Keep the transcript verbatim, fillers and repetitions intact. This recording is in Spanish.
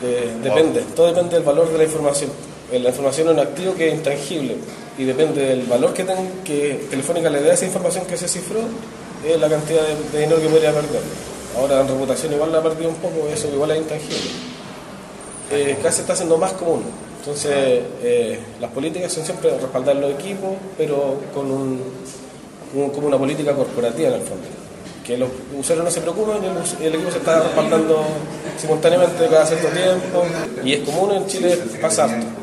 De, depende, todo depende del valor de la información. La información es un activo que es intangible y depende del valor que, ten, que Telefónica le dé a esa información que se cifró, es la cantidad de, de dinero que podría perder. Ahora en reputación igual la ha perdido un poco, eso igual es intangible. Eh, casi está siendo más común. Entonces eh, las políticas son siempre respaldar los equipos, pero con un, un, como una política corporativa en el fondo. Que los usuarios no se preocupan y el, el equipo se está respaldando simultáneamente cada cierto tiempo, y es común en Chile pasar.